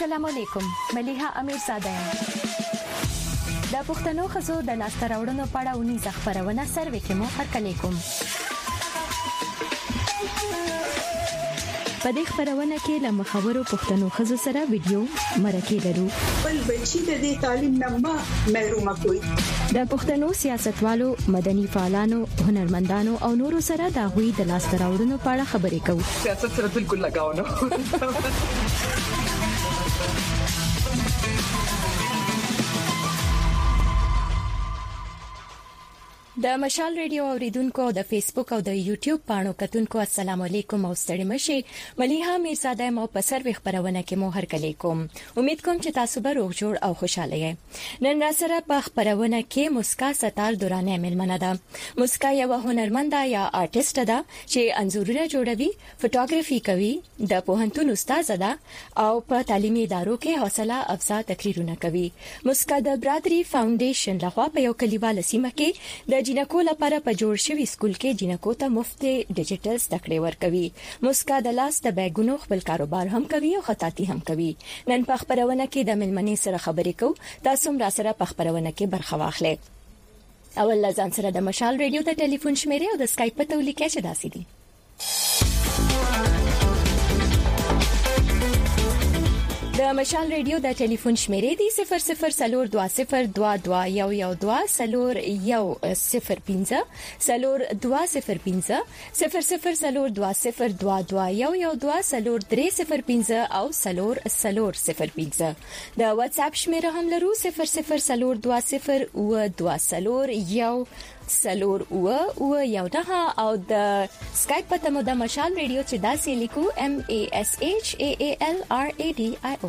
السلام علیکم مليحه امیرزاده یم د پښتنو خزو د لاسته راوړنو په اړه ونی ځخپرونه سروې کې مو هرکلی کوم په دې خبرونه کې له مخاورو پښتنو خزو سره ویډیو مرکه لرو بل بچی د دې تعلیم نه محروم کوي د پښتنو سیاستوالو مدني فعالانو هنرمندانو او نورو سره د غوي د لاسته راوړنو په اړه خبرې کوو سیاست سره بالکل لگاو نه د مشال ریډیو اوریدونکو د فیسبوک او د یوټیوب پاڼو کتونکو السلام علیکم او ستړي مشي مليحه میرزاده مو په سروې خبرونه کې مو هرکلی کوم امید کوم چې تاسو به روغ جوړ او خوشاله یې نن را سره په خبرونه کې مسکا ستار دورانه ملمنه ده مسکا یو هنرمنده یا آرټیست ده چې انځورونه جوړوي فوټوګرافي کوي د پوهنتون استاد ده او په تعلیمي ادارو کې حوصله افزا تقریرونه کوي مسکا د برادری فاونډیشن لخوا په یو کلیوال سیمه کې د جنکو لپاره په جوړ شوی سکول کې جنکو ته مفت ډیجیټل زده کړې ورکوي مسکا د لاس د بیګونو خپل کاروبار هم کوي او خطاطي هم کوي نن په خبرونه کې د ملمنې سره خبرې کوو تاسو هم را سره په خبرونه کې برخه واخلئ اول ځان سره د مشال ریډیو د ټلیفون شمیره او د اسکایپ په تولیکه کې داسې دي د مشال ریډیو د ټلیفون شمیرې دی 002022112015 او 003015 د واتس اپ شمیره هم لرو 00202010 او د اسکایپ په تمو د مشال ریډیو چې داسې لیکو MASHAALRADIO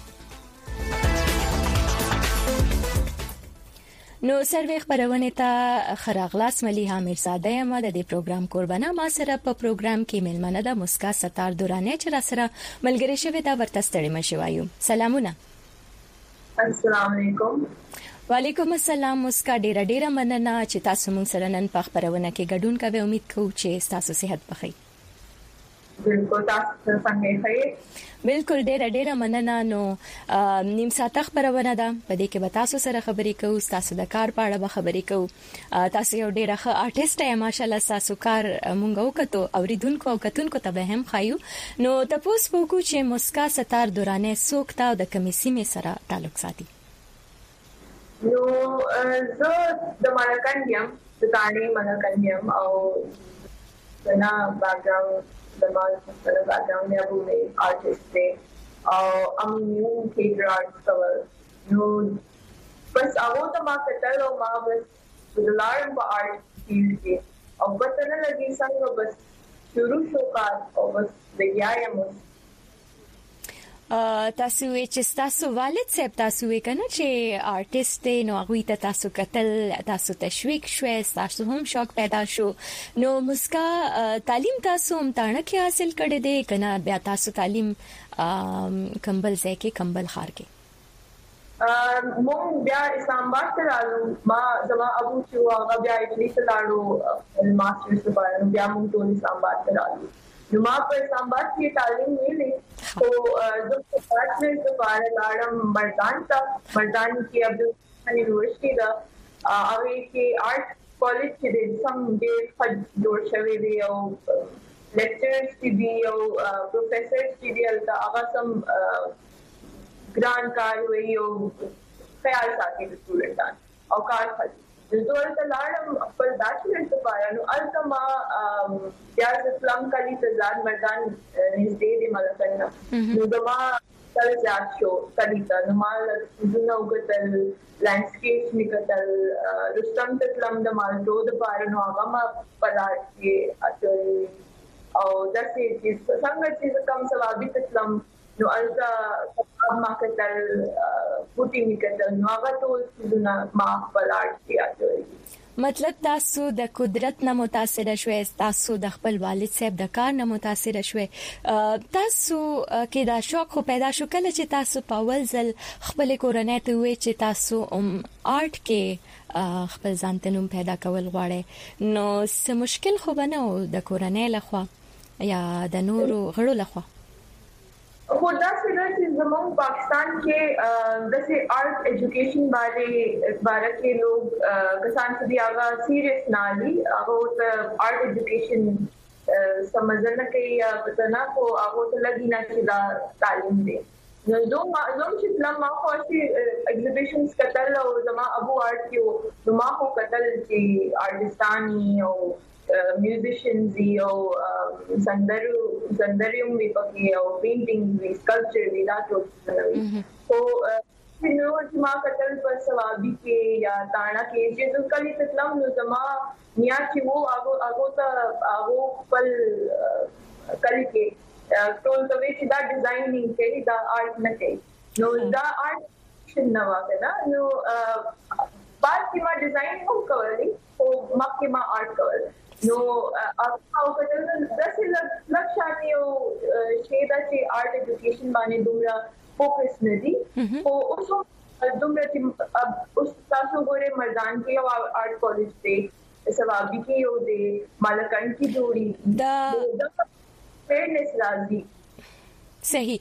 نو سروې خبرونه ته خراغلاس مليحه میرزاده یم د دې پروګرام قربانه ما سره په پروګرام کې ملمنه ده مسکا ستار دورانه چې را سره ملګری شوی دا ورته ستړي مشي وایو سلامونه السلام علیکم وعلیکم السلام مسکا ډیره مننه چې تاسو مون سره نن په خبرونه کې ګډون کوي امید کوم چې تاسو صحت بخیر بالکل تاسو څنګه ښه بالکل ډیره مننه نو نیم ساعت خبرونه ده په دې کې به تاسو سره خبرې کوو تاسو د کار په اړه به خبرې کوو تاسو یو ډیره ښه آرټیست یې ماشالله تاسو کار مونږ وکړو اوریدونکو او کتونکو ته به هم خایو نو تاسو وګورئ چې مسکا ستار دورانه سوکتا د کمیسي می سره تعلق ساتي نو زه د مالکانیم د تعلیم مالکانیم او بنا باګراوند د مالکانو باګراوند یې بوله آرټیست او ام نیو تھیټر آرټس کول نو بس هغه ته ما کتل او ما بس ولارم په آرټ فیلډ کې او پته نه لګی څنګه بس شروع شو کار او بس لګیایم تاسو چې تاسو والد صاحب تاسو وکنه چې آرټیست نو هغه ته تاسو کتل تاسو تشویق شوي تاسو هم شوق پیدا شو نو مسکا تعلیم تاسو هم تانه کې حاصل کړی دی کنه بیا تاسو تعلیم کمبل ځای کې کمبل خار کې مونږ بیا اسلام آباد ته راغلو ما زما ابو چې هغه بیا اټلی ته لاړو ماسترز لپاره بیا مونږ ټول اسلام آباد ته راغلو نو ما په اسلام آباد کې تعلیم ویلې تو زه په پاتې لپاره لاړم مردان کې عبدالرحمن یونیورسيټي دا هغه کې آرټ کالج کې د سم ډېر جوړ شوی دی او لیکچرز دي او پروفیسرز دي هغه سم ګران کار وی او خیال ساتي د سټوډنټان او کار کوي زه ته لاړم خپل بیچلر لپاره نو التما بیا اسلام کلی تزاد مردان نږدې دی ملکنه نو دما تل ځات شو کلی ته نو مال زنه وګتل لانډسکیپ نکتل رستم تلم د مال روډ پاره نو هغه ما پلاټ کې اچول او داسې چې څنګه چې کم ثوابي تلم نو التا ما کتل پوټی میکتل نو هغه ټول زنه ما پلاټ کې اچول مطلب تاسو د قدرت نه متاثر شوي تاسو د خپل والد صاحب د کار نه متاثر شوي تاسو کې دا شوق خو پیدا شو کله چې تاسو په اول ځل خپل کورنۍ ته وې چې تاسو آرټ کې خپل ځان ته نوم پیدا کول غواړئ نو څه مشکل خو بنه د کورنۍ لخوا یا د نورو غړو لخوا खुदा से जमून पाकिस्तान के वैसे आर्ट एजुकेशन बारे के लोग कसान से भी आगा सीरियस नाली आगो तो आर्ट एजुकेशन समझना के या बताना को आगो तो लगी ना चिदा तालीम दे जो चितला माँ को ऐसी एग्जीबिशंस कतल और जमा अबू आर्ट के माँ को कतल की आर्टिस्टानी और musicians संदर्यम भी पके और पेंटिंग भी स्कल्पचर भी दातो तो नो जमा कतल पर सवाबी के या ताना के जे जो कली तलम नो जमा निया कि वो आगो पल कली के तो वे चिदा डिजाइनिंग के दा आर्ट न के नो दा आर्ट नवा के ना नो बात की मा डिजाइन हो कवरी तो मक के मा आर्ट कवर नो आपका कतल 10 लक्षानी शेदा से आर्ट एजुकेशन बाने दुमरा फोकस नदी तो उसको दुमरा उस तासो गोरे मर्दान के आर्ट कॉलेज पे सवाबी के यो दे मालकन की जोड़ी फेयरनेस राजी सही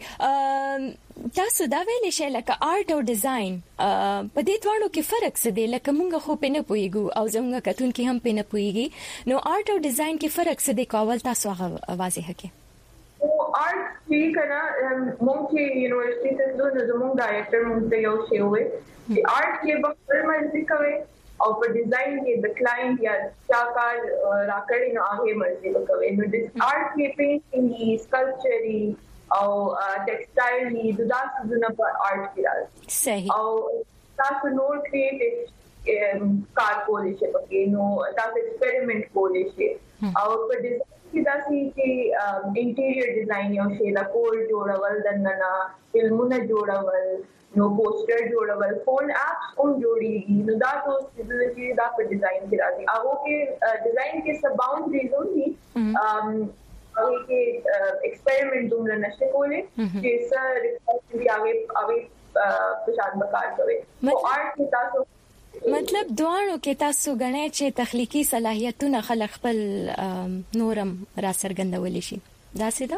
تاسو دا ویلې شئ لکه آرټ او ډیزاین په دې دواړو کې فرق څه دی لکه مونږ خو په نه پوهیږو او زموږ کتونکي هم په نه پوهیږي نو آرټ او ډیزاین کې فرق څه دی کول تاسو هغه واضح کړئ او آرټ کې کنا مونږ چې یونیورسيټي ته ځو نو زموږ ډایریکټر مونږ ته یو شی وي چې آرټ کې به خپل مرزي کوي او په ډیزاین کې د کلاینټ یا چاکار راکړي نو هغه مرزي کوي نو د آرټ کې پینټینګ سکلپچري او ټیکسټایل ني د داسې زونه په آرټ کې راځي صحیح او تاسو نور کریټیو کار کولای شئ پکې نو تاسو ایکسپریمنٹ کولای شئ او په ډیزاین کې داسې چې انټیریئر ډیزاین یو شی لا کول جوړول دننه فلمونه جوړول نو پوسټر جوړول فون اپس هم جوړیږي نو دا ټول چې دا په ډیزاین کې راځي هغه کې ډیزاین کې سب باونډریز دي आगे के एक्सपेरिमेंट तुम नशे कोले जैसा रिसर्च भी आगे पहचान बकार करे तो आर्ट के तासो मतलब دوانو کې تاسو غنئ چې تخلیقي صلاحیتونه خلق خپل نورم را سرګندول شي دا څه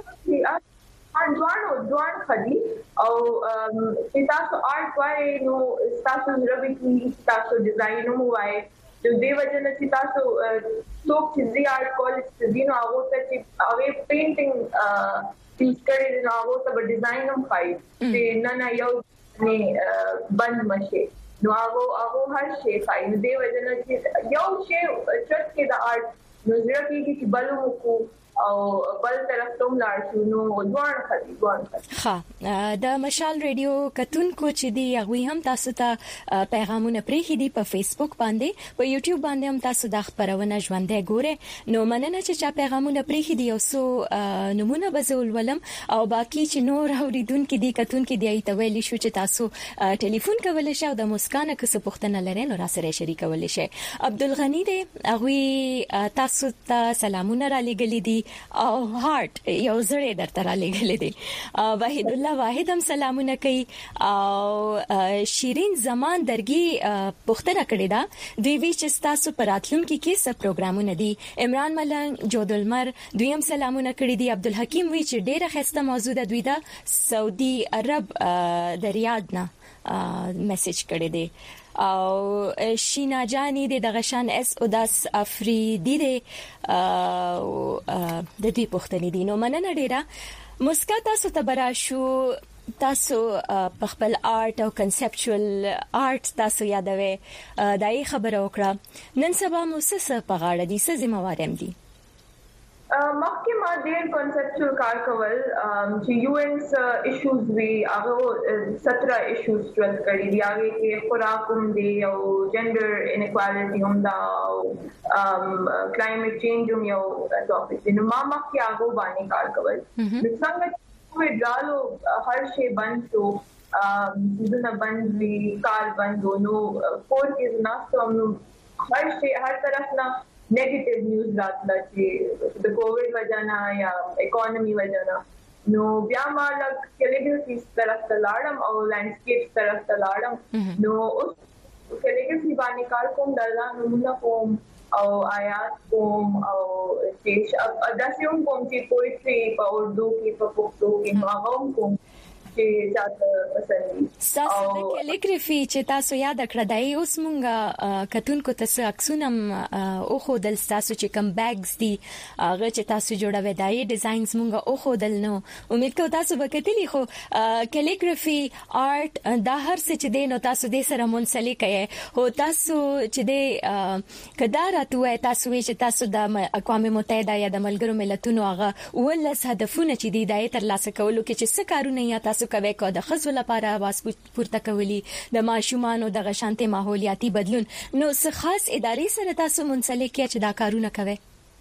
ده دوان خدي او چې تاسو آرټ وای نو تاسو ربي کې تاسو ډیزاین مو وای د دې وجه نه چې تاسو څوک چې زی آرټ کالج ته دینو هغه ته چې هغه پینټینګ پیس کړي نو هغه ته ډیزاین هم پای چې نه یو نه بند مشه نو هغه هر شی پای د دې وجه نه چې یو شی چې د آرټ نو زړه کې چې بلو کو او بل طرف ته لاړ شو نو دوان خدي د مشال ریډیو کتونکو چې دی هغه هم تاسو ته پیغامونه پرېخي دي په فیسبوک باندې په یوټیوب باندې هم تاسو د خبرونه ژوندۍ ګوره نو مننه چې چا پیغامونه پرېخي دي او سو نمونه بزول ولم او باقي چې نور اوریدونکو دي کتونکو دی ته ویل شو چې تاسو ټلیفون کولای شئ او د مسکانه کس پوښتنه لرئ نو را سره شریکولای شئ عبدالغنی دی هغه تاسو ته سلامونه را لګلې دي او هارت یو زړه درته را لګلې دي وحید الله واحد هم سلامونه کوي او شیرین زمان درګي پښتنه کړې ده دوی وی چې تاسو پر راتلونکو کې څه پروګرامونه دي عمران ملنګ جودلمر دوی هم سلامونه کړې دي عبدالحکیم وی چې ډېره خسته موضوع ده دوی دا سعودي عرب د ریاض نه میسج کړی دی او شینا جانی د غشان اس اداس افریدی د دې پښتنې دي نو مننه ډیره مسکا تاسو ته برا شو تاسو په خپل آرټ او کنسپچوال آرټ تاسو یادوي دای خبره وکړه نن سبا موسسه په غاړه دي څه ذمہوار هم دي مخکې ما ډېر کنسپچوال کار کول چې یوانس ایشوز وی هغه 17 ایشوز ټول کړی دی هغه کې خوراک هم دی او جندر انیکوالټي هم دا او کلایمټ چینج هم یو ټاپک دی نو ما مخکې هغه باندې کار کول څنګه کومه ډالو هر شی بند شو دونه بند وی کار بند نو فور کې نه نو هر شی هر طرف نه नेगेटिव न्यूज़ रातला چې د کووډ وجانا یا اکانومي وجانا نو بیا ما لګ کلیګرافي طرف ته لاړم او لینډسکیپ طرف ته لاړم نو اوس کلیګرافي باندې کار کوم درځم نو کوم او آیات کوم او چې داسې هم کوم چې پوئټري په اردو کې په پښتو کې هغه کوم چې تاسو پسند تاسو د کیلیګرافي چې تاسو یاد کړی دی اوس مونږه کتونکو تاسو عکسونم او خو دل تاسو چې کم بیگز دي هغه چې تاسو جوړوي دای ډیزاینز مونږه او خو دل نو امید کوم تاسو وکټلی خو کیلیګرافي آرت دا هر څه چې دین او تاسو د سره منسلک یې هو تاسو چې د کدارته تاسو چې تاسو د اقوام متحده یا د ملګرو ملتونو هغه ولس هدفونه چې دی دای تر لاسه کولو کې چې څه کارونه یا تاسو کوي کو د خزو لپاره واس پورته کولی د ماشومان او د غشانته ماحولیاتي بدلون نو څه خاص ادارې سره تاسو منسلک یا چې دا کارونه کوي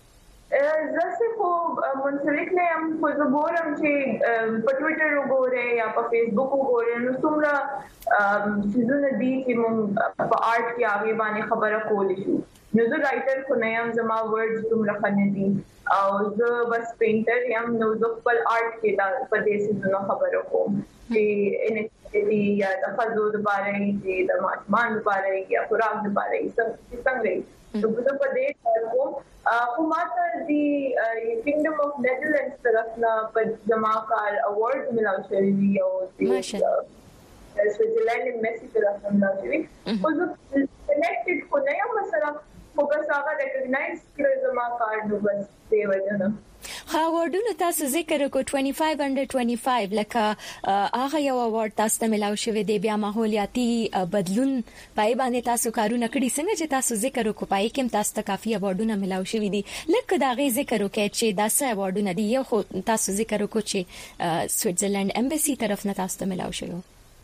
زه خو منسلک نه یم خو زه ګورم چې په ټوئیټر وګورم یا په فیسبوک وګورم نو څومره سيزونه دي چې موږ په آرت کې هغه باندې خبره کولې شو نو زه رائټر خو نه یم زما ورډز څومره خنه دي او زه بس پینټر یم نو زه خپل آرت کې دا په دې سيزونه خبره کوم چې انټي یا د فزو د باره کې د ماشومان لپاره یا خوراک لپاره څنګه نو زه په دې کوم خو ماته دی کینګډم اف نیدرلینډز طرفنا په جما کار اوارډ ملاو شوی دی او ماشاءالله سویټزرلینډ میسي طرفنا ملاو شوی خو زه کنیکټډ خو نه یم مثلا خو بس هغه ریکګنایز کړی زما کار نو بس دی وجه نه هاوردونو تاسو ذکر کو 25 under 25 لکه هغه یو اوارد تاسو ته ملاو شوی دی بیا ماحولیاتي بدلون پای باندې تاسو کارونه کړی څنګه چې تاسو ذکر کو پای کې تاسو ته کافي اوارډونه ملاو شوی دي لکه دا غي ذکر وکړي چې داسه اوارډونه دي یو خو تاسو ذکر کو چې سویټزرلند امباسي طرف نه تاسو ته ملاو شوی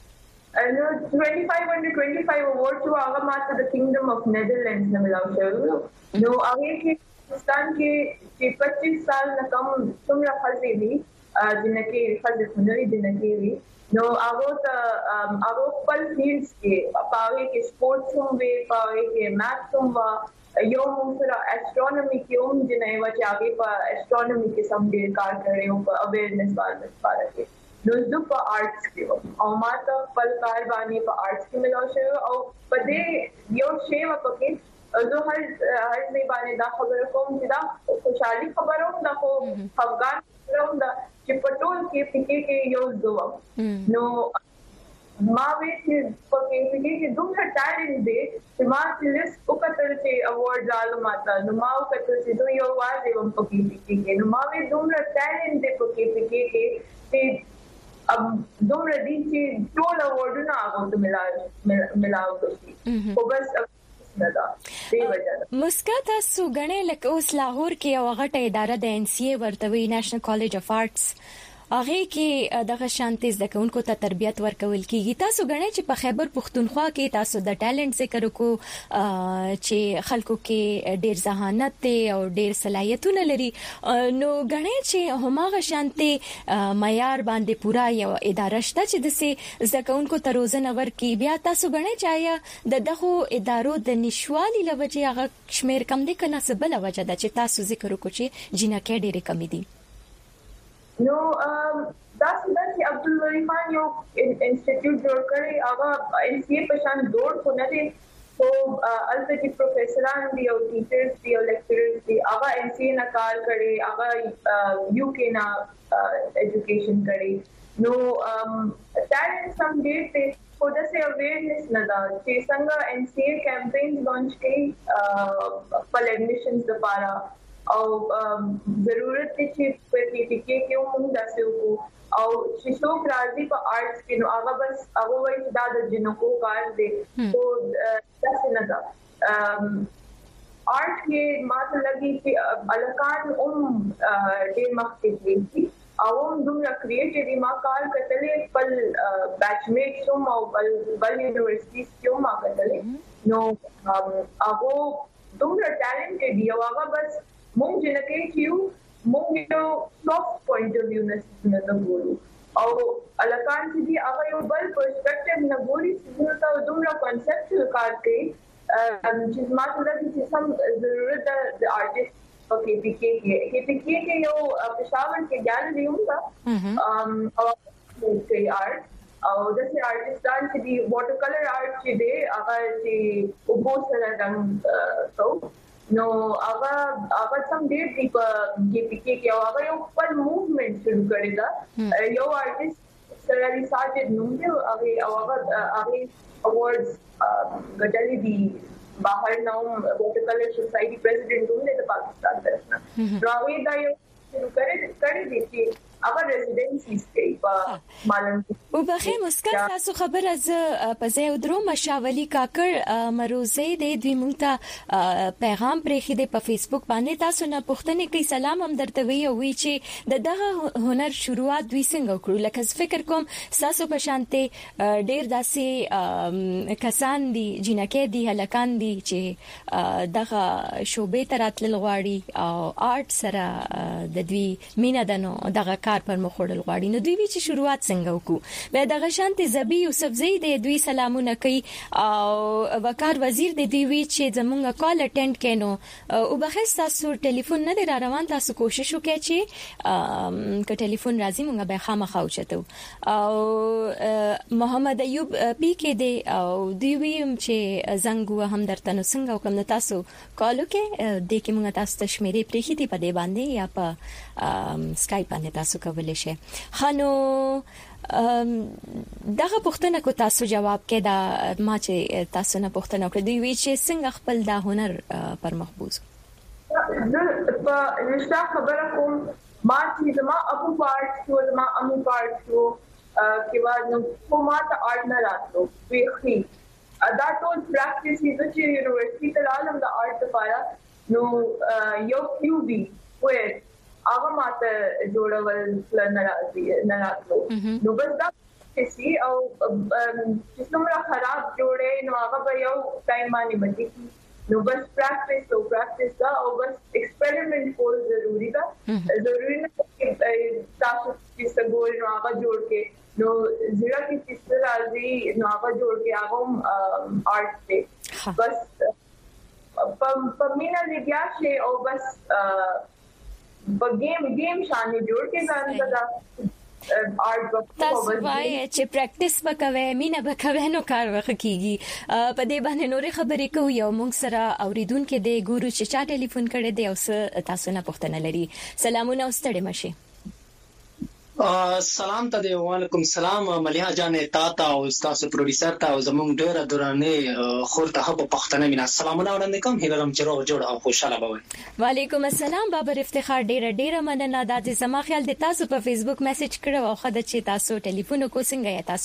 نو 25 under 25 award چې هغه ماته د کینګډم اف نیدرلینډز نه ملاو شوی نو هغه کې پاکستان کې چې 25 سال نه کم څومره خزې دي جنکه خزې خنري جنکه نو هغه ته هغه خپل فیلډز کې پاوې کې سپورتس هم وي پاوې کې میث هم وا یو موږ سره اسټرونومي کې هم جنې وا چې هغه په اسټرونومي کې سم ډیر کار کوي او په اویرنس باندې نو زه په آرټس کې او ما ته خپل کار باندې په آرټس کې ملاو شو او په دې یو شی وکړي زه هر ځای باندې دا خبره کوم چې دا خوشحالي خبره هم دا خو افغان هم دا چې په ټول کې پکې کې یو ځو نو ما وی چې په کې کې دومره ټالنټ دی چې ما چې لیست وکړل چې اوارډ زالو ماته نو ما وکړل چې دوی یو واځي هم په کې نو ما وی دومره ټالنټ دی په کې چې اب دومره دي چې ټول اوارډونه هغه ته ملاو کړي او بس مسکا تاسو غنې لکه اوس لاهور کې یو غټه اداره د ان سی ای ورتوي نېشنل کالج اف آرټس هغه کې دغه شانتي ځکهونکو ته تربيت ورکول کیږي تاسو غنئ چې په خیبر پختونخوا کې تاسو د ټالنت ذکر کو چې خلکو کې ډیر ذهانت ته او ډیر صلاحیتونه لري نو غنئ چې هماغه شانتي معیار باندې پورا یو اداره شته چې د ځکهونکو ته روزنه ورکي بیا تاسو غنئ چې د دغه ادارو د نشوالي لوجه هغه شمیر کم دي کنه سبل وجه ده چې تاسو ذکر کو چې جنکه ډیره کم دي نو دا چې عبدالولی خان یو انسټیټیوټ جوړ کړی هغه ان سی ای په شان جوړ کو نه دي او البته چې پروفیسوران دي او ټیچرز دي او لیکچررز دي هغه ان سی ای نه کار کړي هغه یو کې نه ایجوکیشن کړي نو ټالنټ سم ډیر ته خو د څه اویرنس نه دا چې څنګه ان سی ای کمپاینز لانچ کړي خپل ایڈمیشنز لپاره او ضرورت چې په پی پی کې موږ داسې وکړو او چې څوک راځي په آرټس کې نو هغه بس هغه وایي چې دا د جنکو کار دی او داسې نه ده آرټ کې ماته لګي چې الکان ډېر مخکې دي او دومره کریټیوي ما کار کتلې خپل بیچمیټس هم او بل یونیورسيټیز کې ما کتلې نو هغه دومره ټالنټډ دی او هغه بس مونږ جنکه کیو مونږ یو سافت پوینټ اف ویو نه ګورو او الکان چې دی هغه یو بل پرسپیکټیو نه ګوري چې دا دومره کنسپچوال کار کوي چې ما ته د سم ضرورت د آرټیست په کې پی کې یو پېښور کې ګالري هم او کوي آرټ او داسې آرټستان چې دی واټر کلر آرټ چې دی هغه چې وګو سره رنګ کو نو هغه سم ډېر دی په KPK کې او هغه یو خپل موومېنټ شروع کړی دا یو آرټیست سره ساجد نوم دی هغه awards ګټلې دي بهر نوم وټکلر سوسایټي پریزیډنټ هم دی د پاکستان طرفنا راوي دا یو شروع کړی دی چې هغه ریزیډنسي کې په مالن او بخیر مسکر تاسو خبر از پځه درو مشاولي کاکړ مروزه د دوی مونږ پیغام پرېخې د په فیسبوک باندې تاسو نه پوښتنه کوي سلام هم درته وی او وی چې دغه هنر شروعات دوی څنګه کړو لکه فکر کوم تاسو په شانته ډیر داسې کسان دي جنکه دي هلکان دي چې دغه شوبې تراتل غواړي او آرټ سره د دوی مینا دنو دغه کار پر مخوړل غواړي نو دوی چې شروعات څنګه وکړو به دغه شانته زبی یوسف زئی د دوی سلامونه کوي او وقار وزیر د دوی وی چې زمونږ کال اټینډ کینو او بخښ تاسو ټلیفون نه دی را روان تاسو کوشش وکړئ چې ک ټلیفون راځي مونږ به خامخا اوچتو او محمد ایوب پی کې دی او دوی وی چې زنګ هم درته نو څنګه وکم تاسو کالو کې د کې مونږ تاسو ته شمیرې پرېخې دي په دې باندې یا په سکایپ باندې تاسو کولای شئ خانو دغه پوښتنه کو تاسو جواب کې دا ما چې تاسو نه پوښتنه وکړه دی وی چې څنګه خپل دا هنر پر مخبوز په نشته خبره کوم ما چې ما ابو پارت شو ما امو پارت شو کې بعد نو ما ته آرټ نه راتلو ویخي دا ټول پریکټیس چې یونیورسيټي ته لاله د آرټ لپاره نو یو QB وې هغه ماته جوړول نه راتلو نو بس دا چې او چې څومره خراب جوړې نو هغه به یو ټایم باندې مټي نو بس پریکټیس دا او بس ایکسپریمنٹ کول ضروری نه تاسو چې څنګه نو هغه جوړ کې نو زړه کې چې راځي نو هغه جوړ کې هغه آرټ دی بس په مینا لګیا شي او بس گیم شانه جوړ کې ځان ته آرټ تاسو وایي چې پریکټیس وکوي مینا وکوي نو کار وکړي په دې باندې نورې خبرې کوي یو مونږ سره اوریدونکو د ګورو چې چا ټلیفون کړي دی او تاسو نه پوښتنه لري سلامونه واستړې مشي سلام ته دی وعلیکم السلام مليحه جانې تاته او تاسو پروډوسر ته او زموږ ډیره دورانه خورته په پښتنه مینا سلامونه وړاندې کوم هیله لرم چې روغ جوړ او خوشاله بوي وعلیکم السلام بابر افتخار ډیره مننه د زما خیال د تاسو په فیسبوک میسج کړو او خدای چې تاسو ټلیفون کو څنګه یا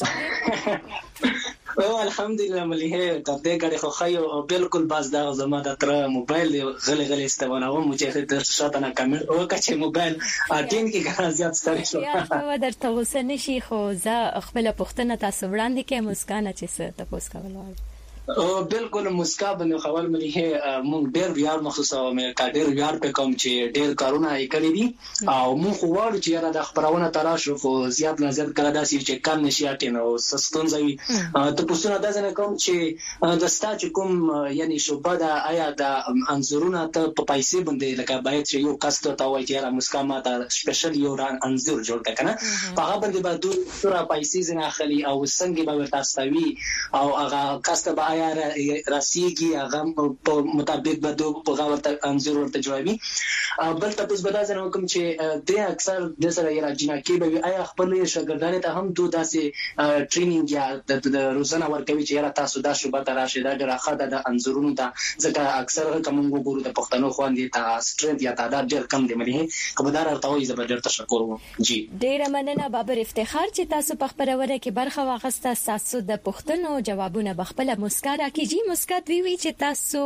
تاسو او الحمدلله مليحه تر دې غړي خو خایو بالکل باز دا زما د تر موبایل غلي استعمالوم چې د شاته نه کمر او کچې موبایل اټین کې غواړم زیات ستړي شو یا درته وسه نشي خو زه خپل پښتنه تاسو وړاندې کې مسکانه چې څه تاسو کولای او بالکل مسکا بنو خپل مليحه مونږ ډېر ویار محسوسه او مې کا ډېر ویار په کوم چې ډېر کارونه یې کړی دي او مونږ خو وایو چې را د خبرونه تراشو خو زیات نظر کړه داسې چې کار نشي اټینو سستون ځوي ته پوښتنه دا ځنه کوم چې د ستا چې کوم یعنی شوبه دا آیا د انزورونه ته په پیسې باندې لکه باید چې یو کس ته وایي چې را مسکا ما ته سپیشل یو انزور جوړ کړه په هغه باندې به دوه پیسې زنه اخلي او څنګه به تاسو وی او هغه کس ته راسیږي هغه په مطابق به دوه په غوړته انزور ورته جوړوي بل تاسو به دا ځنه کوم چې د اکثر د سره یې راځنه کې به آیا خپل شاګردانو ته هم دوه داسې ټریننګ یا د روزانه ورکوي چې تاسو دا شوبه تراشه دا راخه د انزورونو ته ځکه اکثر کوم وګورو د پښتنو خواندې ته سترنت یا تعداد ډېر کم دی ملي خبردار ورته وي زبردست تشکر وو جی ډېر مننه بابر افتخار چې تاسو په خبرونه کې برخه واخسته تاسو د پښتنو جوابونه بخپله مسکا راکې جی مسکات وی چې تاسو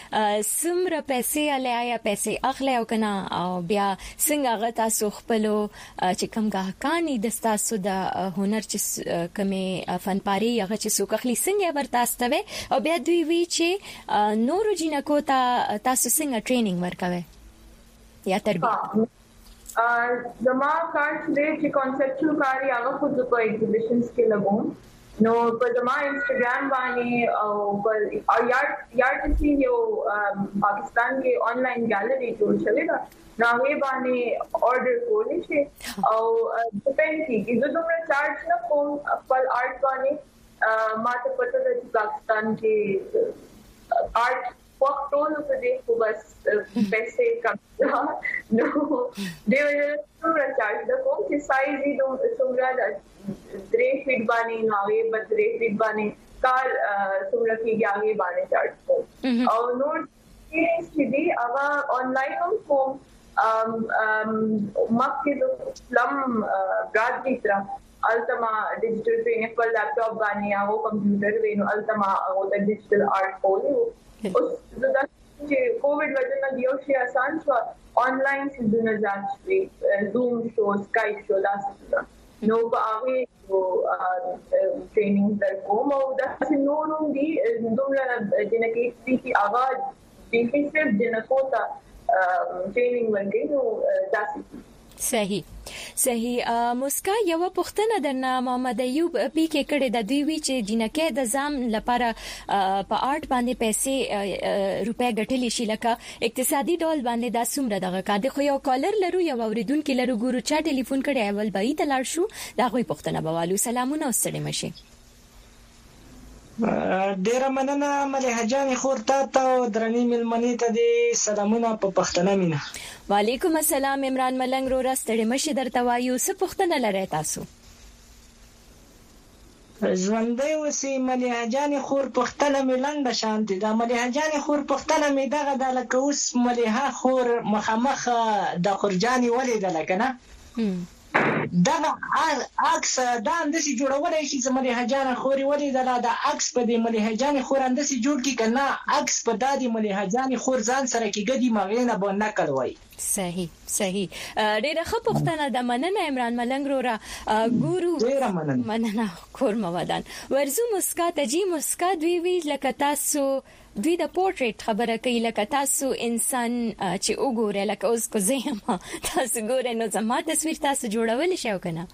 سمره پیسې علیا پیسې اخلي او کنه او بیا څنګه غا تاسو خپلو چې کوم غاکانی د تاسو د هنر چې کمه فنپاري هغه چې څوک اخلي څنګه ورتاستوي او بیا دوی وی چې نورو جنکو ته تاسو څنګه ټریننګ ورکوي یا تربیه زما کار چې کانسپچوال کاری هغه خود په ایگزیبیشنز کې لګوم نو په زما انستګرام باندې او یار چې یو پاکستان کې آنلاین ګالري جوړ شوی دا نو هغه باندې آرډر کولی شي او ډیپند کیږي زه دومره چارج نه کوم خپل آرټ باندې ما ته پته ده چې پاکستان کې آرټ وخت ټول په دې خو بس پیسې کم نو دی څومره چارج د کوم چې سایز یې څومره 3 فیټ باندې نو یې 3 فیټ باندې کار څومره کېږي هغه باندې چارج کوم او نو چې دی هغه آنلاین هم کوم مکه د فلم برادری طرف التما ډیجیټل ټریننګ پر لپټاپ باندې او کمپیوټر وینو التما او د ډیجیټل آرټ کولیو اوس دا چې کووډ وجه نه دیو شي آسان شو آنلاین سيزونه ځان شي زوم شو سکایپ شو داسې نو هغه ټریننګ در کوم او دا نورم دي دومره جنکه چې هغه ډیفیسټ جنکوتا ټریننګ ورګي نو داسې صحیح مسکا یو پښتنه درنه محمد ایوب پی کې کړه د دوی وی چې جنکه د ځام لپاره په آرټ باندې پیسې روپے ګټلې شي لکه اقتصادي ډول باندې دا څومره دغه کاده خو یو کالر لرو یو اوریدونکو لرو ګورو چا ټلیفون کړي اول به یې تلار شو دا غوي پښتنه بوالو سلامونه واستړي مشي ډیر مننه مليحه جان خور ته درنې ملمنې ته دي سلامونه په پښتنه مینا وعلیکم السلام عمران ملنګ رو راستړې مشي درته وایو څه پښتنه لري تاسو ژوندۍ وسی مليحه جان خور پښتنه ملنګ شانتي دا مليحه جان خور پښتنه می دغه د لکه اوس مليحه خور مخامخ د خورجاني ولیدل کنه دا عکس دا اندسي جوړولای شي چې مليحه جان خوري ولیدل دا عکس په دې مليحه جان خور اندسي جوړ کی کنه عکس په دادی مليحه جان خور ځان سره کې ګدي مغینه به نه کړوي صحیح ډیره ښه پښتنه د مننه عمران ملنګ رو را ګورو ډیره مننه کور مودان ورزو مسکا تجي مسکا دوی وی لکه تاسو دوی د پورټریټ خبره کوي لکه تاسو انسان چې وګوره لکه اوس کو زما تاسو ګوره نو زما تصویر تاسو جوړول شي او کنه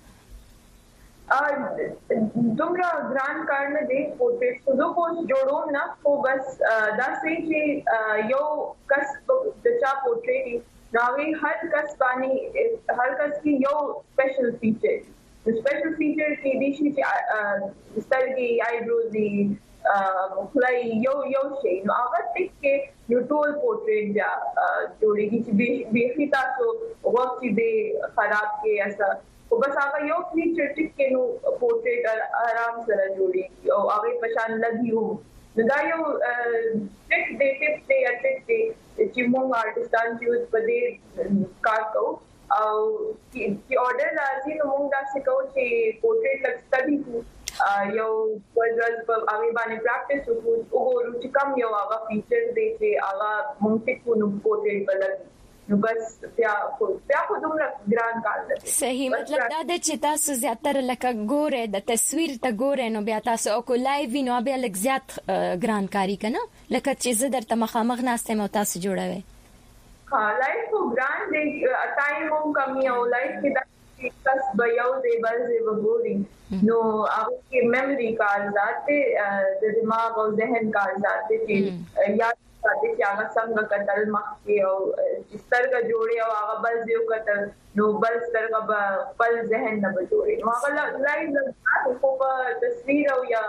دومره ګران کار نه دی پورټریټ خو کو جوړوم نه خو بس دا سې چې یو کس د چا پورټریټ راوي هر کس کی یو سپیشل فیچر کې دي چې سترګې آیبروز دي خلای یو شی نو هغه ټیکې یو ټول پورټریټ بیا جوړیږي چې به تاسو وخت دې خراب کې اسا او بس هغه یو فیچر ټیکې نو پورټریټ آرام سره جوړیږي او هغه پشان لګیو دا یو ټیک دې چې موږ آرټستان چې په دې کار کوو او چې اورډر راځي نو موږ دا څه کوو چې پورټریټ لګ سټډي کوو یو ورځ په هغه باندې پریکټیس وکړو چې کوم یو هغه فیچر دی چې هغه موږ ته کو نو پورټریټ بدل نو بس بیا خو دومره ګران کار دی صحیح مطلب دا د چې تاسو زیاتره لکه ګوره د تصویر ته ګوره نو بیا تاسو او کو لایو وینو بیا لږ زیات ګران کاری کنه لکه چې زه درته مخامخ ناشته مو تاسو جوړوي ها لایو خو ګران دی ټایم هم کمی او لایو کې دا کس بیاو دی بل دی وګوري نو هغه کې میموري کارزات د دماغ او ذهن کارزات دي یاد ساتي چې هغه څنګه کتل مخکې او سترګې جوړي او هغه بل دیو کتل نو بل سترګې بل ذهن نه جوړي نو هغه لایو خو په تصویر او یا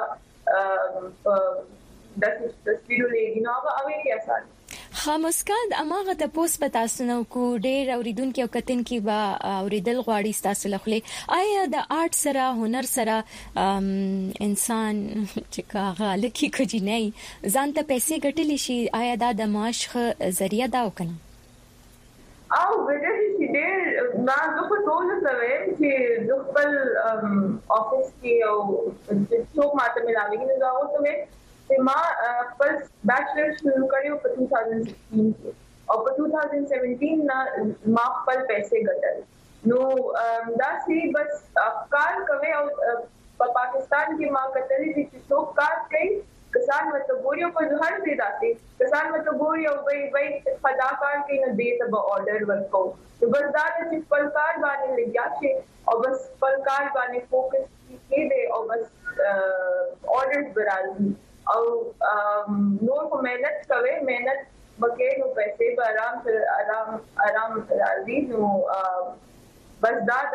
د تصویر لګي نو هغه کې آسان خامسکاد اماغه ته پوس پتا سنو کو ډېر اوریدونکو او کتونکو با اوریدل غواړي تاسو لخوا آیا د آرټ سره هنر سره انسان چې کاغه لکه کوي نه ځان ته پیسې ګټلی شي آیا دا د معاش ذریعہ دا وکنه او وجه چې ډېر ما زه په ټول سره چې خپل افیس کې او څوک ماته ملاوي نه زاو ته ما خپل بیچلر شروع کړو په 2016 کې او په 2017 ما خپل پیسې ګټل نو دا سي بس کار کوي او په پاکستان کې ما کتلې چې څوک کار کوي کسان متګوريو په هر ځای داتي کسان متګوريو وای خدا کار کوي نه دې ته به اورډر ورکو نو بس دا چې خپل کار باندې لګیا شي او بس خپل کار باندې فوکس کړي او بس اورډرز برازي او نور کو मेहनत کوي मेहनत بکې نو پیسې به آرام راځي نو بس دا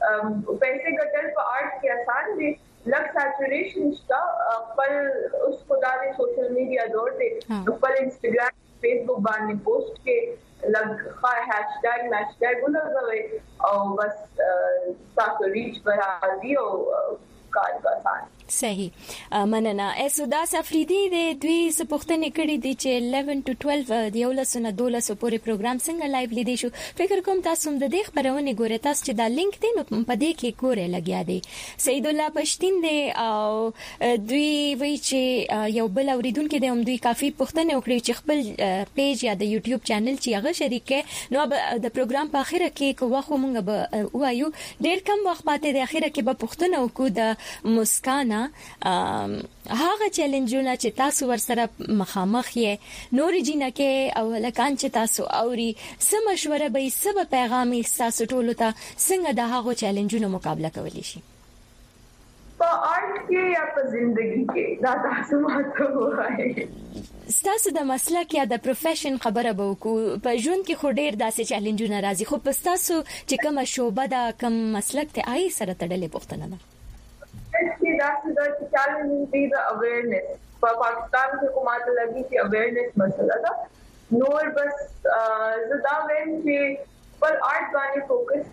पैसे ګټل په آرټ کې آسان دي لک سیچوریشن شته خپل اوس خدای دې سوشل میډیا دور دی خپل انستګرام فیسبوک باندې پوسټ کې لک هاشټیګ ماشټیګ ولګوي او بس تاسو ریچ برابري او کار آسان صحیح مننه اسودا سفریدي د دوی سپوښتنې کړې دي چې 11 to 12 د یو لسنه 12 پورې پروګرام څنګه لایو لیدي شو فکر کوم تاسو د دې خبرونه ګورئ تاسو چې دا لینک دی نو په دې کې ګورئ لګیا دی سید الله پښتين دی او دوی وی چې یو بل اوریدونکو د هم دوی کافي پوښتنه وکړي چې خپل پیج یا د یوټیوب چینل چې هغه شریک نو د پروګرام په اخره کې کوه خو مونږ به وایو ډیر کم وخت پاتې د اخره کې به پوښتنه وکړو د مسکانه هغه چیلنجونه چې تاسو ورسره مخامخ یې نور جنکه او لکان چې تاسو اوري سم مشوره به سب پیغام تاسو ټولو ته څنګه د هغه چیلنجونو مقابله کولی شي په آرټ کې یا په ژوندۍ کې دا تاسو ماته وایي ستاسو د مسلک یا د پروفیشن خبره به وکړو په ژوند کې خو ډیر داسې چیلنجونه راځي خو په تاسو چې کوم شوبه دا کوم مسلک ته آی سره تړلې پوښتنه ده कि that's challenge is the awareness Pakistan की हुकूमत लगी कि अवेयरनेस मसला था नोर बस ज़्यादा वेन कि पर आर्ट बानी फोकस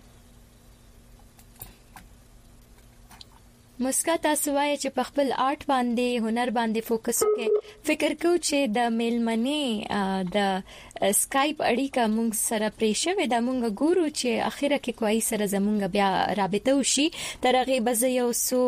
مسکا تاسو وایي چې په خپل آرټ باندې هنر باندې فوکس وکړئ فکر کوم چې د میلمنې د سکایپ اړیکه موږ سره پریښوي د موږ ګورو چې اخیره کې کوی سره زموږ بیا رابطه وشي ترغه بز یو سو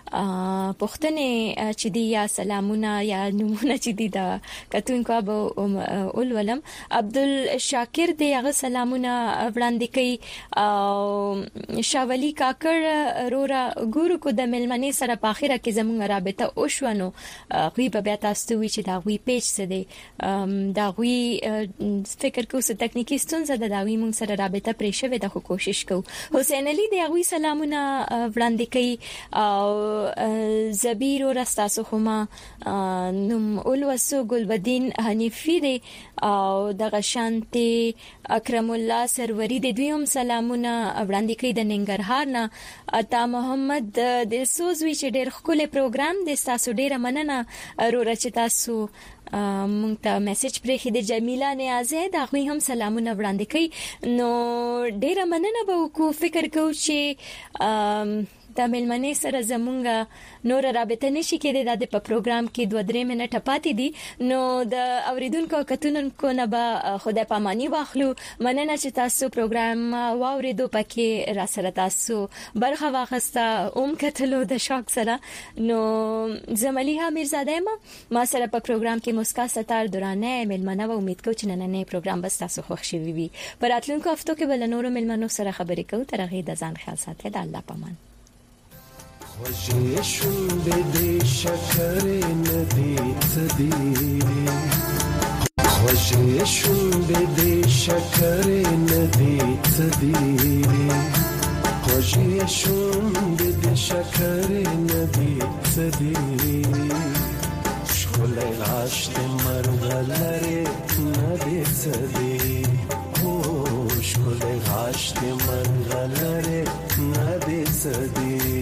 پښتنې چې دی یا سلامونه یا نمونه چې دی د کتونکو ابو اولولم عبدل شاکر دی هغه سلامونه وړاندې کوي او شاولی کاکړ رورا ګورو کو د منی سره په اخره کې زموږ رابطه او شونو غوي په بیا تاسو وی چې دا غوي پیج څه دی دا غوي فکر کوم څه ټکنیکی ستونزه ده دا غوي موږ سره رابطه پرې شوې د کوشش کوو حسین علي دی غوي سلامونه وړاندې کوي او زبیر او رستاسو خما نوم اولوسو ګلبدین حنیفی دی او د غشانتي اکرم الله سروری دی دویم سلامونه وړاندې کوي د ننګرهار نه عطا محمد د سوزوي چې ډېر خپل پروګرام د تاسو ډېر مننه ورور چې تاسو مونږ ته میسج پرې خېده جمیله نیازه دا غوي هم سلامونه وړاندې کوي نو ډېر مننه به وکړو فکر کوم چې د ملمنې سره زمونږ نور رابطه نشي کېدای د په پروګرام کې 2-3 منټه پاتې دي نو د اوریدونکو کتونکو نه به خدای پاماني واخلو مننه چې تاسو پروګرام واوریدو پکې را سره تاسو برخه واخسته کتلو د شوق سره نو زملیها میرزاده ما سره په پروګرام کې مسکا ستار دورانه ملمنه و امید کوم چې نن پروګرام بس تاسو خوښ شي وي پر راتلونکو هفتو کې بل نور ملمنو سره خبرې کوو ترغه د ځان خیال ساتئ د الله پامان خوشی شنده دی شکر ندی تدی خوشی شنده دی شکر ندی تدی خوشی شنده دی شکر ندی تدی شخل غاشت مرغلره ندی تدی شخل غاشت مرغلره ندی تدی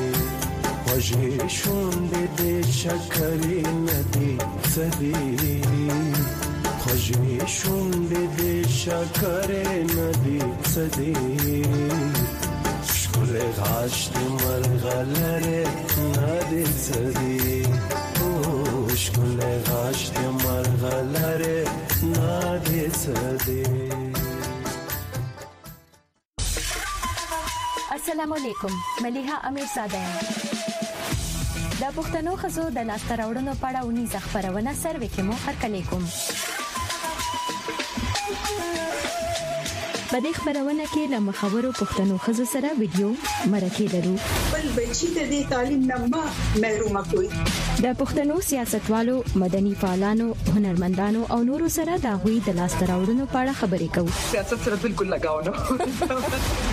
خوشی شنده دی شکری ندی تدی خوشی شنده دی شکری ندی تدی شکل غاشت مرغلره ندی تدی شکل غاشت مرغلره ندی تدی السلام علیکم ملیحه امیرزاده د پښتنو خزو د لاسته راوړنو په اړه ونی خبرونه سروي کې مو هرکلی کوم په دې خبرونه کې له مخورو پښتنو خزو سره ویډیو مرکه لرو بل بچی ته د تعلیم نه محروم کوي د پښتنو سیاستوالو مدني فعالانو هنرمندانو او نورو سره د غوي د لاسته راوړنو په اړه خبرې کوو سیاست سره بالکل لگاو نه